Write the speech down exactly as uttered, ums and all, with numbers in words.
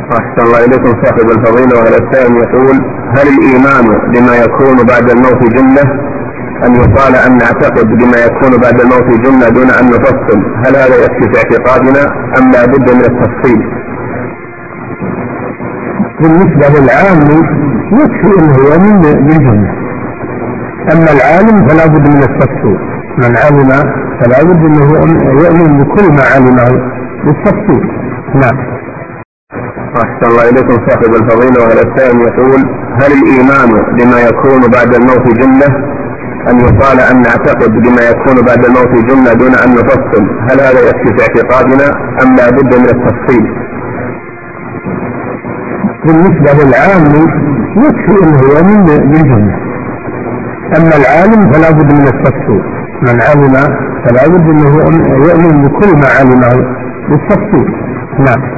أحسن الله إليكم صاحب الفضيلة. وهذا السائل يقول: هل الإيمان بما يكون بعد الموت جملة؟ أن يقال أن نعتقد بما يكون بعد الموت جملة دون أن نفصل، هل هذا يكفي في اعتقادنا أم لا بد من التفصيل؟ بالنسبة للعام يكفي أنه يؤمن بالجملة، أما العالم فلا بد من التفصيل. من علم فلا بد أنه يؤمن بكل ما علمه بالتفصيل. نعم. أحسن الله إليكم صاحب الفضيلة. وهذا السائل يقول: هل الإيمان بما يكون بعد الموت جملة؟ أن يقال أن نعتقد بما يكون بعد الموت جملة دون أن نفصل، هل هذا يكفي في اعتقادنا أم لا بد من التفصيل؟ بالنسبة للعام يكفي أنه يؤمن بالجملة، أما العالم فلا بد من التفصيل. من علم فلا بد أنه يؤمن بكل ما علمه بالتفصيل. نعم.